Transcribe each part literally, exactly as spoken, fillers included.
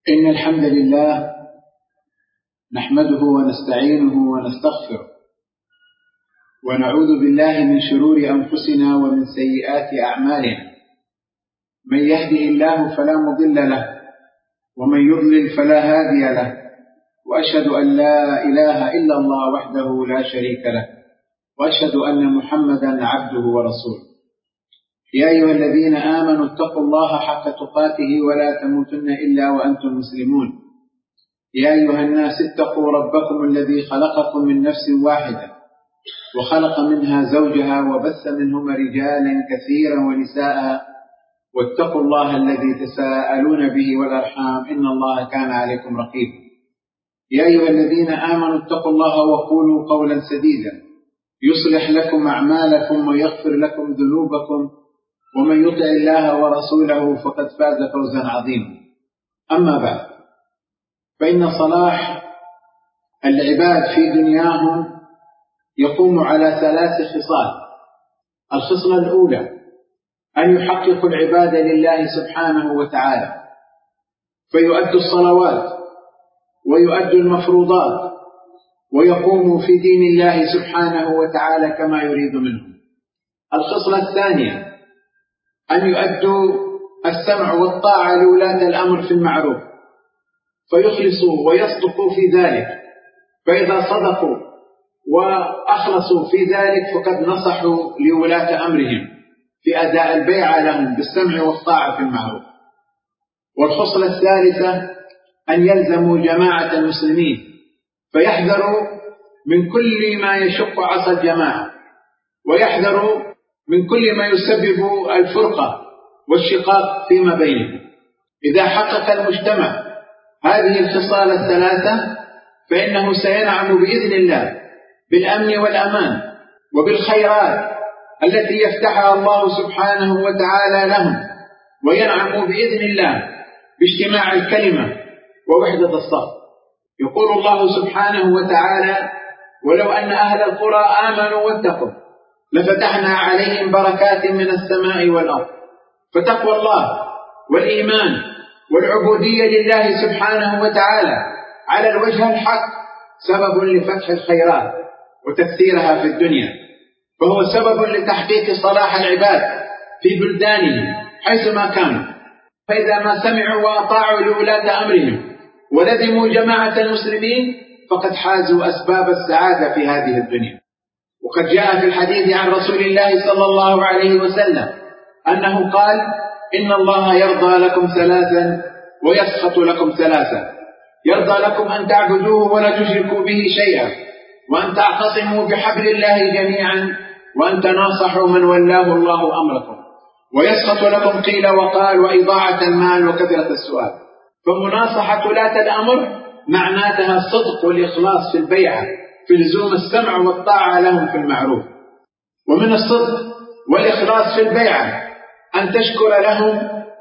إن الحمد لله نحمده ونستعينه ونستغفره ونعوذ بالله من شرور أنفسنا ومن سيئات أعمالنا. من يهده الله فلا مضل له ومن يضلل فلا هادي له، وأشهد أن لا إله إلا الله وحده لا شريك له، وأشهد أن محمدا عبده ورسوله. يا أيها الذين آمنوا اتقوا الله حق تقاته ولا تموتن إلا وأنتم مسلمون. يا أيها الناس اتقوا ربكم الذي خلقكم من نفس واحدة وخلق منها زوجها وبث منهما رجالا كثيرا ونساء، واتقوا الله الذي تساءلون به والأرحام إن الله كان عليكم رقيبا. يا أيها الذين آمنوا اتقوا الله وقولوا قولا سديدا يصلح لكم أعمالكم ويغفر لكم ذنوبكم، ومن يطع الله ورسوله فقد فاز فوزا عظيما. أما بعد، فإن صلاح العباد في دنياهم يقوم على ثلاث خصال. الخصلة الأولى أن يحققوا العبادة لله سبحانه وتعالى، فيؤدوا الصلوات ويؤدوا المفروضات ويقوموا في دين الله سبحانه وتعالى كما يريد منهم. الخصلة الثانية أن يؤدوا السمع والطاعة لولاة الأمر في المعروف، فيخلصوا ويصدقوا في ذلك، فإذا صدقوا وأخلصوا في ذلك فقد نصحوا لولاة أمرهم في أداء البيعة لهم بالسمع والطاعة في المعروف. والخصلة الثالثة أن يلزموا جماعة المسلمين، فيحذروا من كل ما يشق عصا الجماعة، ويحذروا من كل ما يسبب الفرقة والشقاق فيما بينهم. إذا حقق المجتمع هذه الخصال الثلاثة فإنه سينعم بإذن الله بالأمن والأمان وبالخيرات التي يفتحها الله سبحانه وتعالى لهم، وينعم بإذن الله باجتماع الكلمة ووحدة الصف. يقول الله سبحانه وتعالى: ولو أن أهل القرى آمنوا واتقوا لفتحنا عليهم بركات من السماء والأرض. فتقوى الله والإيمان والعبودية لله سبحانه وتعالى على الوجه الحق سبب لفتح الخيرات وتكثيرها في الدنيا، فهو سبب لتحقيق صلاح العباد في بلدانهم حيثما كانوا. فإذا ما سمعوا وأطاعوا لولاة أمرهم ولزموا جماعة المسلمين فقد حازوا أسباب السعادة في هذه الدنيا. وقد جاء في الحديث عن رسول الله صلى الله عليه وسلم أنه قال: إن الله يرضى لكم ثلاثا ويسخط لكم ثلاثا. يرضى لكم أن تعبدوه ولا تشركوا به شيئا، وأن تعتصموا بحبل الله جميعا، وأن تناصحوا من ولاه الله أمركم. ويسخط لكم قيل وقال وإضاعة المال وكثرة السؤال. فمناصحة ولاة الأمر معناتها الصدق والإخلاص في البيعة، في لزوم السمع والطاعة لهم في المعروف. ومن الصدق والإخلاص في البيعة أن تشكر لهم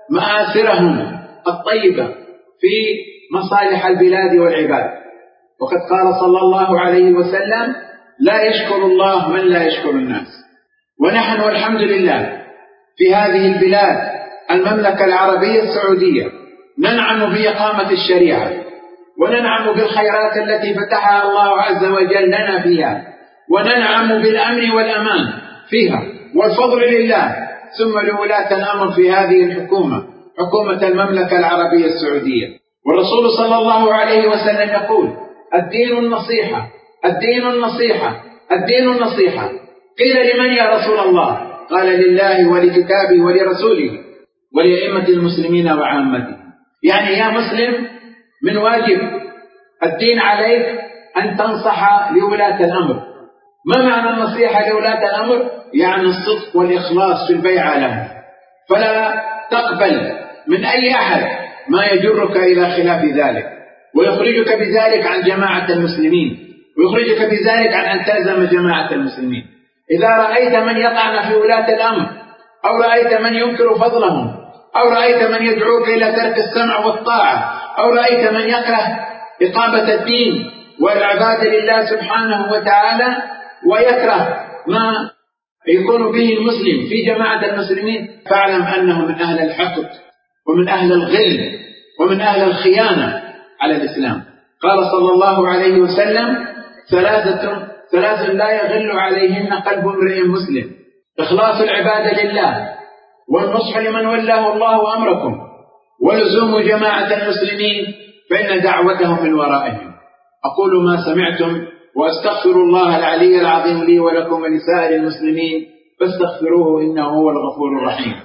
مآثرهم الطيبة في مصالح البلاد والعباد. وقد قال صلى الله عليه وسلم: لا يشكر الله من لا يشكر الناس. ونحن والحمد لله في هذه البلاد المملكة العربية السعودية ننعم بإقامة الشريعة، وننعم بالخيرات التي فتحها الله عز وجل لنا فيها، وننعم بالأمن والأمان فيها، والفضل لله ثم لولاة الأمر في هذه الحكومة، حكومة المملكة العربية السعودية. والرسول صلى الله عليه وسلم يقول: الدين النصيحة، الدين النصيحة، الدين النصيحة. قيل: لمن يا رسول الله؟ قال: لله ولكتابه ولرسوله ولأئمة المسلمين وعامته. يعني يا مسلم، من واجب الدين عليك أن تنصح لولاة الأمر. ما معنى النصيحة لولاة الأمر؟ يعني الصدق والإخلاص في البيعة لهم، فلا تقبل من أي أحد ما يجرك إلى خلاف ذلك ويخرجك بذلك عن جماعة المسلمين، ويخرجك بذلك عن أن تلزم جماعة المسلمين. إذا رأيت من يطعن في ولاة الأمر، أو رأيت من ينكر فضلهم، أو رأيت من يدعوك إلى ترك السمع والطاعة، أو رأيت من يكره إقامة الدين والعبادة لله سبحانه وتعالى، ويكره ما يكون به المسلم في جماعة المسلمين، فاعلم أنه من أهل الحقد ومن أهل الغل ومن أهل الخيانة على الإسلام. قال صلى الله عليه وسلم: ثلاثة ثلاث لا يغل عليهن قلب امرئ مسلم: إخلاص العبادة لله، والنصح لمن ولاه الله أمركم، ولزوم جماعة المسلمين فإن دعوتهم من ورائهم. أقول ما سمعتم وأستغفر الله العلي العظيم لي ولكم ولسائر المسلمين فاستغفروه إنه هو الغفور الرحيم.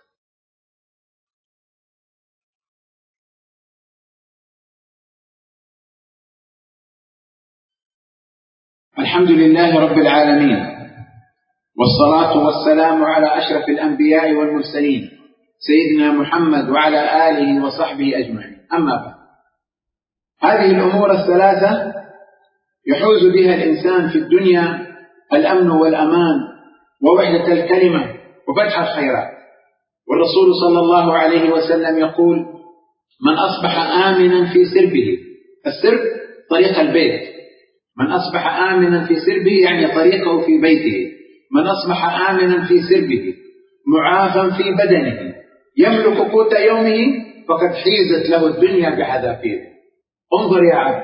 الحمد لله رب العالمين، والصلاة والسلام على أشرف الأنبياء والمرسلين سيدنا محمد وعلى آله وصحبه أجمعين. أما بعد، هذه الأمور الثلاثة يحوز بها الإنسان في الدنيا الأمن والأمان ووحدة الكلمة وفتح الخيرات. والرسول صلى الله عليه وسلم يقول: من أصبح آمنا في سربه، السرب طريق البيت، من أصبح آمنا في سربه يعني طريقه في بيته، من أصبح آمنا في سربه معافا في بدنه يملك قوت يومه فقد حيزت له الدنيا بحذافيره. انظر يا عبد،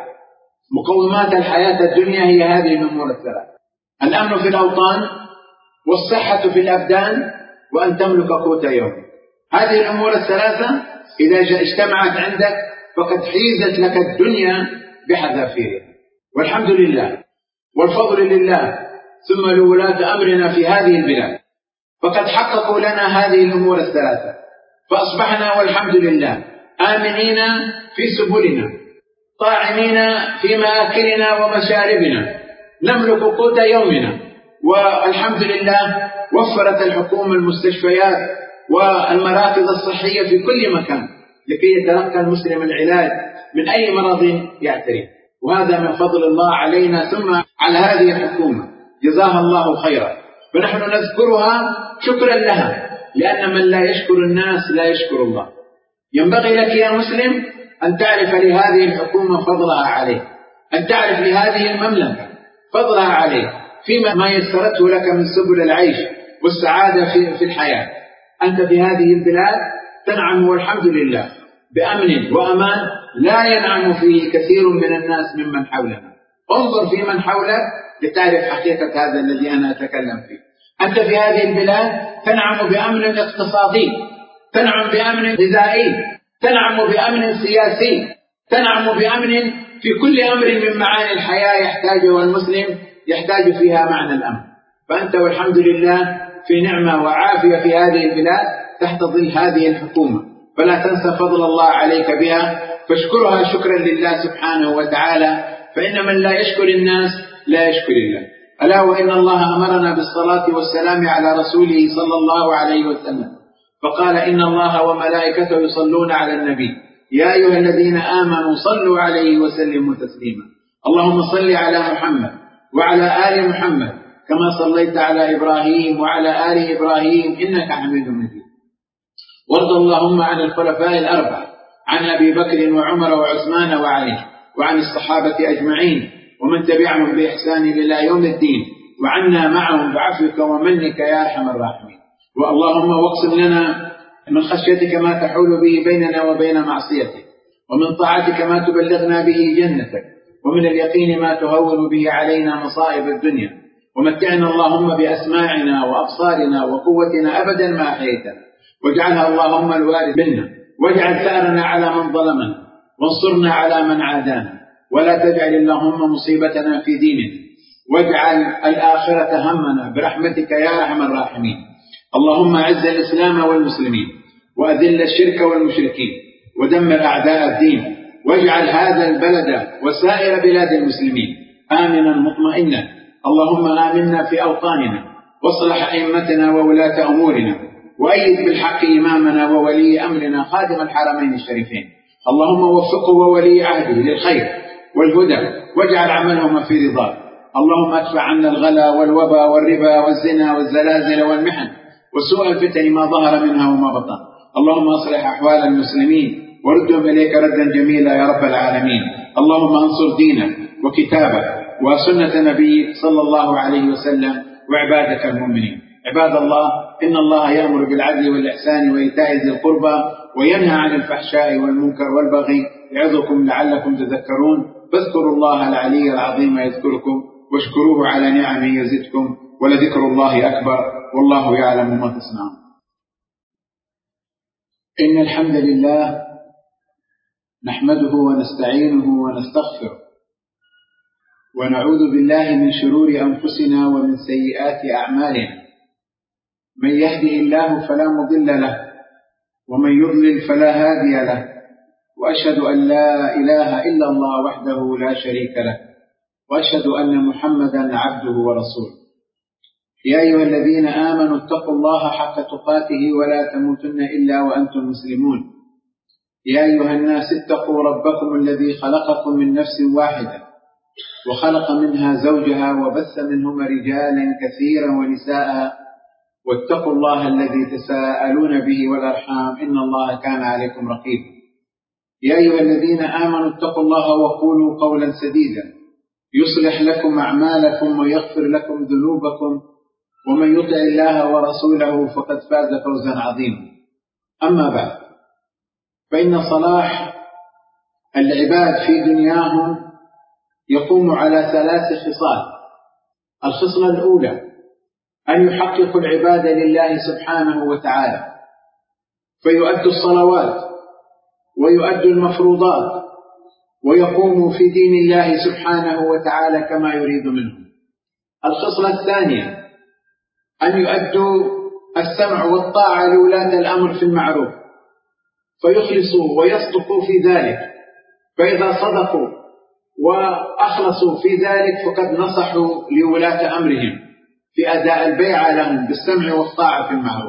مقومات الحياة الدنيا هي هذه الأمور الثلاث: الأمن في الأوطان، والصحة في الأبدان، وأن تملك قوت يومك. هذه الأمور الثلاثة إذا اجتمعت عندك فقد حيزت لك الدنيا بحذافيرها. والحمد لله والفضل لله ثم لولاة أمرنا في هذه البلاد، فقد حققوا لنا هذه الأمور الثلاثة، فأصبحنا والحمد لله آمنين في سبلنا، طاعمين في مآكلنا ومشاربنا، نملك قوت يومنا. والحمد لله وفرت الحكومة المستشفيات والمراكز الصحية في كل مكان لكي يتلقى المسلم العلاج من أي مرض يعتريه، وهذا من فضل الله علينا ثم على هذه الحكومة، جزاها الله خيرا. فنحن نذكرها شكرا لها، لأن من لا يشكر الناس لا يشكر الله. ينبغي لك يا مسلم أن تعرف لهذه الحكومة فضلها عليك، أن تعرف لهذه المملكة فضلها عليك فيما ما يسرته لك من سبل العيش والسعادة في, في الحياة. أنت في هذه البلاد تنعم والحمد لله بأمن وأمان لا ينعم فيه كثير من الناس ممن حولنا. انظر في من حولك لتعرف حقيقة هذا الذي أنا أتكلم فيه. أنت في هذه البلاد تنعم بأمن اقتصادي، تنعم بأمن غذائي، تنعم بأمن سياسي، تنعم بأمن في كل أمر من معاني الحياة يحتاجه المسلم، يحتاج فيها معنى الأمن. فأنت والحمد لله في نعمة وعافية في هذه البلاد تحت ظل هذه الحكومة، فلا تنسى فضل الله عليك بها، فاشكرها شكرا لله سبحانه وتعالى، فإن من لا يشكر الناس لا يشكر الله. ألا وإن الله أمرنا بالصلاة والسلام على رسوله صلى الله عليه وسلم، فقال: إن الله وملائكته يصلون على النبي يا أيها الذين آمنوا صلوا عليه وسلموا تسليما. اللهم صل على محمد وعلى آل محمد كما صليت على إبراهيم وعلى آل إبراهيم إنك حميد مجيد. وارض اللهم عن الخلفاء الأربعة، عن أبي بكر وعمر وعثمان وعلي، وعن الصحابة أجمعين ومن تبعهم بإحسان إلى يوم الدين، وعنا معهم بعفوك ومنك يا أرحم الراحمين. واللهم واقسم لنا من خشيتك ما تحول به بيننا وبين معصيتك، ومن طاعتك ما تبلغنا به جنتك، ومن اليقين ما تهون به علينا مصائب الدنيا، ومتعنا اللهم بأسماعنا وأبصارنا وقوتنا أبدا ما أحييتنا، واجعلها اللهم الوارث منا، واجعل ثأرنا على من ظلمنا، وانصرنا على من عادانا، ولا تجعل اللهم مصيبتنا في ديننا، واجعل الآخرة همنا برحمتك يا أرحم الراحمين. اللهم أعز الإسلام والمسلمين، وأذل الشرك والمشركين، ودمر أعداء الدين، واجعل هذا البلد وسائر بلاد المسلمين آمنا مطمئنا. اللهم آمنا في أوطاننا، واصلح أئمتنا وولاة أمورنا، وأيد بالحق إمامنا وولي أمرنا خادم الحرمين الشريفين. اللهم وفقه وولي عهده للخير والهدى، واجعل عملهما في رضاك. اللهم ادفع عنا الغلا والوبا والربا والزنا والزلازل والمحن وسوء الفتن ما ظهر منها وما بطن. اللهم اصلح أحوال المسلمين وردهم إليك ردا جميلا يا رب العالمين. اللهم انصر دينك وكتابك وسنة نبيك صلى الله عليه وسلم وعبادك المؤمنين. عباد الله، إن الله يأمر بالعدل والإحسان وإيتاء ذي القربى وينهى عن الفحشاء والمنكر والبغي يعظكم لعلكم تذكرون. فاذكروا الله العلي العظيم يذكركم واشكروه على نعمه يزدكم ولذكر الله أكبر والله يعلم ما تصنعون. إن الحمد لله نحمده ونستعينه ونستغفره ونعوذ بالله من شرور أنفسنا ومن سيئات أعمالنا. من يهده الله فلا مضل له ومن يضلل فلا هادي له، وأشهد أن لا إله إلا الله وحده لا شريك له، وأشهد أن محمدا عبده ورسوله. يا أيها الذين آمنوا اتقوا الله حق تقاته ولا تموتن إلا وأنتم مسلمون. يا أيها الناس اتقوا ربكم الذي خلقكم من نفس واحدة وخلق منها زوجها وبث منهما رجالا كثيرا ونساء، واتقوا الله الذي تساءلون به والأرحام إن الله كان عليكم رقيبا. يا أيها الذين آمنوا اتقوا الله وقولوا قولا سديدا يصلح لكم أعمالكم ويغفر لكم ذنوبكم، ومن يطع الله ورسوله فقد فاز فوزا عظيما. أما بعد، فإن صلاح العباد في دنياهم يقوم على ثلاث خصال. الخصلة الأولى أن يحققوا العبادة لله سبحانه وتعالى، فيؤدوا الصلوات ويؤدوا المفروضات ويقوموا في دين الله سبحانه وتعالى كما يريد منهم. الخصلة الثانية أن يؤدوا السمع والطاعة لولاة الأمر في المعروف، فيخلصوا ويصدقوا في ذلك، فإذا صدقوا وأخلصوا في ذلك فقد نصحوا لولاة أمرهم في أداء البيعة لهم بالسمع والطاعة في المعروف.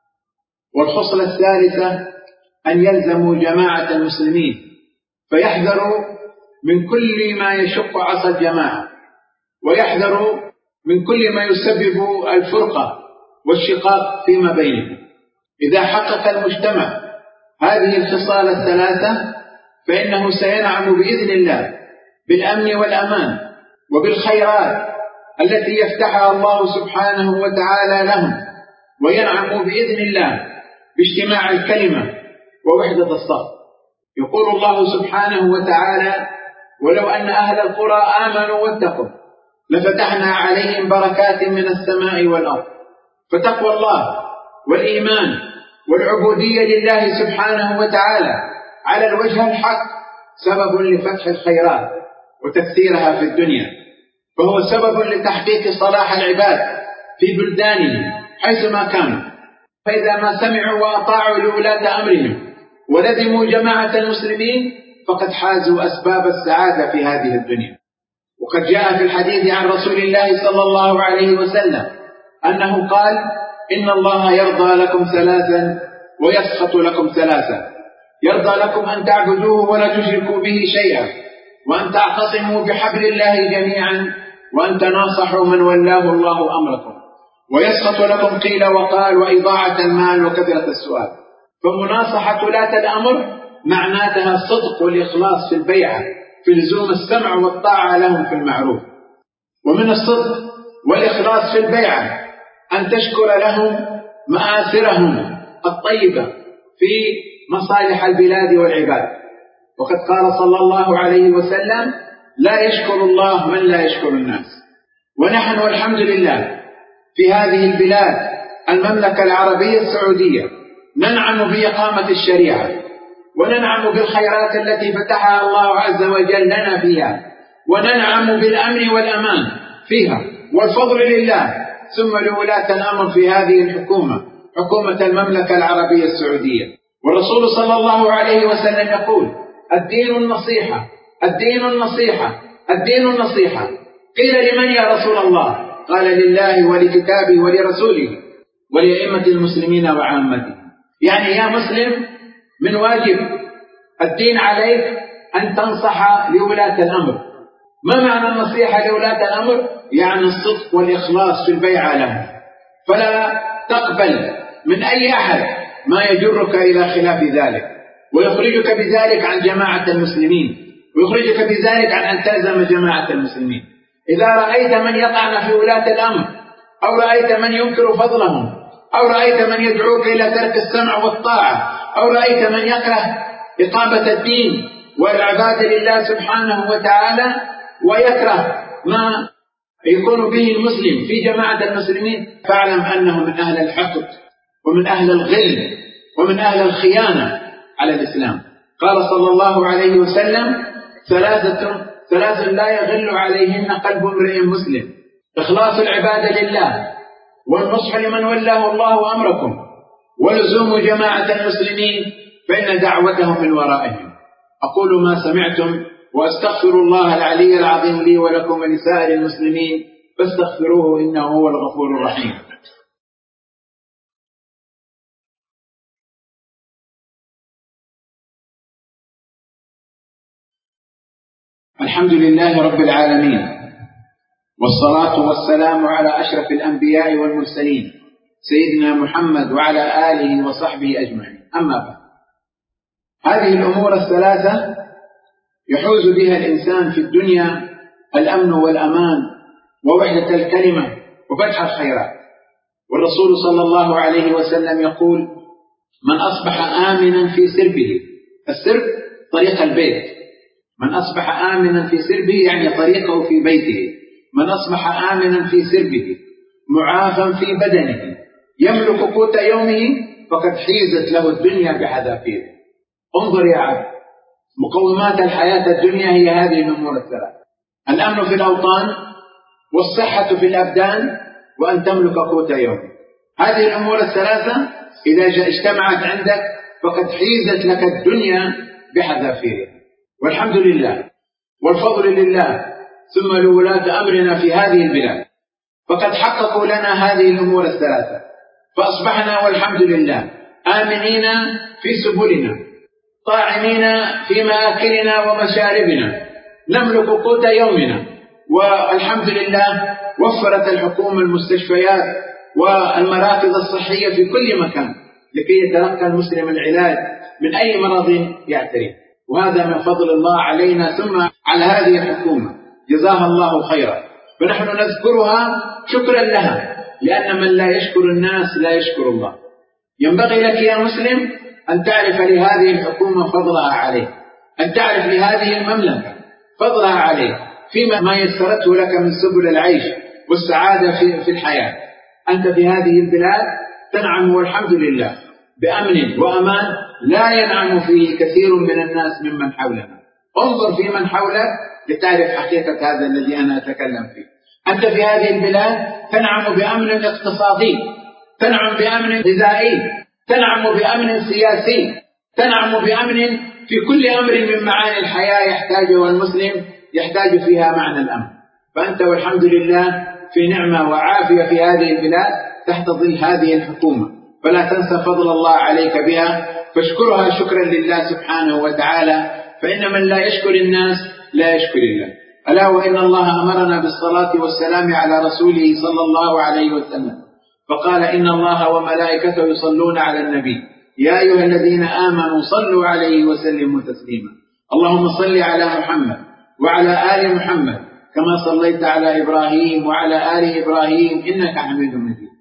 والخصلة الثالثة أن يلزموا جماعة المسلمين، فيحذروا من كل ما يشق عصا الجماعة، ويحذروا من كل ما يسبب الفرقة والشقاق فيما بينهم. إذا حقق المجتمع هذه الخصال الثلاثة فإنه سينعم بإذن الله بالأمن والأمان وبالخيرات التي يفتحها الله سبحانه وتعالى لهم، وينعم بإذن الله باجتماع الكلمة ووحدة الصف. يقول الله سبحانه وتعالى: ولو أن أهل القرى آمنوا واتقوا لفتحنا عليهم بركات من السماء والأرض. فتقوى الله والإيمان والعبودية لله سبحانه وتعالى على الوجه الحق سبب لفتح الخيرات وتكثيرها في الدنيا، فهو سبب لتحقيق صلاح العباد في بلدانهم حيثما كانوا. فإذا ما سمعوا وأطاعوا لولاة أمرهم ولزموا جماعة المسلمين فقد حازوا أسباب السعادة في هذه الدنيا. وقد جاء في الحديث عن رسول الله صلى الله عليه وسلم أنه قال: إن الله يرضى لكم ثلاثا ويسخط لكم ثلاثا. يرضى لكم أن تعبدوه ولا تشركوا به شيئا، وأن تعتصموا بحبل الله جميعا، وأن تناصحوا من ولاه الله أمركم. ويسخط لكم قيل وقال وإضاعة المال وكثرة السؤال. فمناصحة ولاة الأمر معناتها الصدق والإخلاص في البيعة، في لزوم السمع والطاعة لهم في المعروف. ومن الصدق والإخلاص في البيعة أن تشكر لهم مآثرهم الطيبة في مصالح البلاد والعباد. وقد قال صلى الله عليه وسلم: لا يشكر الله من لا يشكر الناس. ونحن والحمد لله في هذه البلاد المملكة العربية السعودية ننعم بإقامة الشريعة، وننعم بالخيرات التي فتحها الله عز وجل لنا فيها، وننعم بالأمن والأمان فيها، والفضل لله ثم لولاة الأمر في هذه الحكومة، حكومة المملكة العربية السعودية. والرسول صلى الله عليه وسلم يقول: الدين النصيحة، الدين النصيحة، الدين النصيحة. قيل: لمن يا رسول الله؟ قال: لله ولكتابه ولرسوله ولأئمة المسلمين وعامته. يعني يا مسلم، من واجب الدين عليك أن تنصح لولاة الأمر. ما معنى النصيحة لولاة الأمر؟ يعني الصدق والإخلاص في البيعة لهم، فلا تقبل من أي أحد ما يجرك إلى خلاف ذلك ويخرجك بذلك عن جماعة المسلمين، ويخرجك بذلك عن أن تلزم جماعة المسلمين. إذا رأيت من يطعن في ولاة الأمر أو رأيت من ينكر فضلهم، أو رأيت من يدعوك إلى ترك السمع والطاعة، أو رأيت من يكره إقامة الدين والعبادة لله سبحانه وتعالى ويكره ما يكون به المسلم في جماعة المسلمين، فاعلم أنه من أهل الحقد ومن أهل الغل ومن أهل الخيانة على الإسلام. قال صلى الله عليه وسلم: ثلاثة ثلاث لا يغل عليهن قلب امرئ مسلم: إخلاص العبادة لله، والنصح لمن ولاه الله أمركم، ولزوم جماعة المسلمين فإن دعوتهم من ورائهم. أقول ما سمعتم وأستغفر الله العلي العظيم لي ولكم ولسائر المسلمين فاستغفروه إنه هو الغفور الرحيم. الحمد لله رب العالمين، والصلاة والسلام على أشرف الأنبياء والمرسلين سيدنا محمد وعلى آله وصحبه أجمعين. أما بعد، هذه الأمور الثلاثة يحوز بها الإنسان في الدنيا الأمن والأمان ووحدة الكلمة وفتح الخيرات. والرسول صلى الله عليه وسلم يقول: من أصبح آمنا في سربه، السرب طريق البيت، من أصبح آمنا في سربه يعني طريقه في بيته، من أصبح آمنا في سربه معافا في بدنه يملك قوت يومه فقد حيزت له الدنيا بحذافيره. انظر يا عبد، مقومات الحياة الدنيا هي هذه الأمور الثلاث: الأمن في الأوطان، والصحة في الأبدان، وأن تملك قوت يومك. هذه الأمور الثلاثة إذا اجتمعت عندك فقد حيزت لك الدنيا بحذافيرها. والحمد لله والفضل لله ثم لولاة أمرنا في هذه البلاد، فقد حققوا لنا هذه الأمور الثلاثة، فأصبحنا والحمد لله آمنين في سبلنا، طاعمين في مآكلنا ومشاربنا، نملك قوت يومنا. والحمد لله وفرت الحكومة المستشفيات والمراكز الصحية في كل مكان لكي يتلقى المسلم العلاج من أي مرض يعتريه، وهذا من فضل الله علينا ثم على هذه الحكومة، جزاها الله خيرا. فنحن نذكرها شكرا لها، لأن من لا يشكر الناس لا يشكر الله. ينبغي لك يا مسلم أن تعرف لهذه الحكومة فضلها عليك، أن تعرف لهذه المملكة فضلها عليك فيما ما يسرته لك من سبل العيش والسعادة في, في الحياة. أنت في هذه البلاد تنعم والحمد لله بأمن وأمان لا ينعم فيه كثير من الناس ممن حولنا. انظر في من حولك لتعرف حقيقة هذا الذي أنا أتكلم فيه. أنت في هذه البلاد تنعم بأمن اقتصادي، تنعم بأمن غذائي، تنعم بأمن سياسي، تنعم بأمن في كل أمر من معاني الحياة يحتاجه المسلم، يحتاج فيها معنى الأمن. فأنت والحمد لله في نعمة وعافية في هذه البلاد تحت ظل هذه الحكومة، فلا تنسى فضل الله عليك بها، فاشكرها شكرا لله سبحانه وتعالى، فإن من لا يشكر الناس لا يشكر الله. ألا وإن الله أمرنا بالصلاة والسلام على رسوله صلى الله عليه وسلم، فقال: إن الله وملائكته يصلون على النبي يا أيها الذين آمنوا صلوا عليه وسلموا تسليما. اللهم صل على محمد وعلى آل محمد كما صليت على إبراهيم وعلى آل إبراهيم إنك حميد مجيد.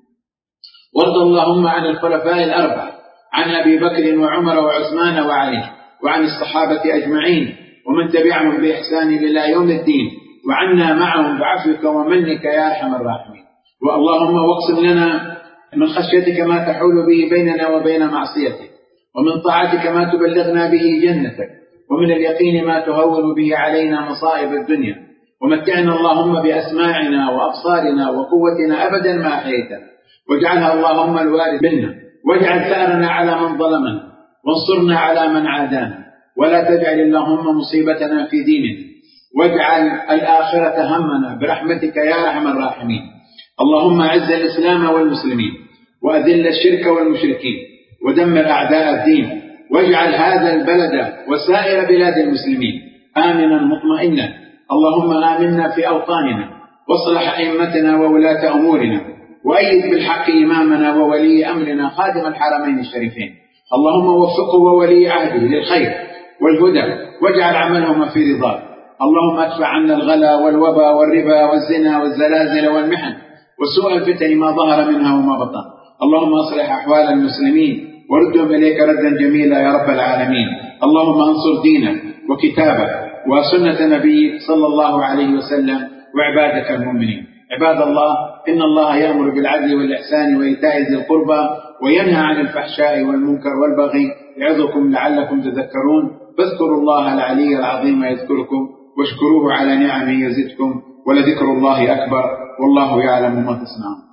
وارض اللهم عن الخلفاء الأربعة، عن أبي بكر وعمر وعثمان وعلي، وعن الصحابة أجمعين ومن تبعهم بإحسان إلى يوم الدين، وعنا معهم بعفوك ومنك يا أرحم الراحمين. واللهم واقسم لنا من خشيتك ما تحول به بيننا وبين معصيتك، ومن طاعتك ما تبلغنا به جنتك، ومن اليقين ما تهون به علينا مصائب الدنيا، ومتعنا اللهم بأسماعنا وأبصارنا وقوتنا أبدا ما أحييتنا، واجعلها اللهم الوارث منا، واجعل ثأرنا على من ظلمنا، وانصرنا على من عادانا، ولا تجعل اللهم مصيبتنا في ديننا، واجعل الآخرة همنا برحمتك يا أرحم الراحمين. اللهم أعز الإسلام والمسلمين، وأذل الشرك والمشركين، ودمر أعداء الدين، واجعل هذا البلد وسائر بلاد المسلمين آمنا مطمئنا. اللهم آمنا في أوطاننا، واصلح أئمتنا وولاة أمورنا، وأيد بالحق إمامنا وولي أمرنا خادم الحرمين الشريفين. اللهم وفقه وولي عهده للخير والهدى، واجعل عملهما في رضاك. اللهم ادفع عنا الغلا والوبا والربا والزنا والزلازل والمحن، وسوء الفتن ما ظهر منها وما بطن. اللهم أصلح أحوال المسلمين وردهم إليك ردا جميلا يا رب العالمين. اللهم انصر دينك وكتابك وسنة نبيك صلى الله عليه وسلم وعبادك المؤمنين. عباد الله، إن الله يأمر بالعدل والإحسان وإيتاء ذي القربى وينهى عن الفحشاء والمنكر والبغي يعظكم لعلكم تذكرون. فاذكروا الله العلي العظيم يذكركم واشكروه على نعمه يزدكم ولذكر الله أكبر والله يعلم ما تصنعون.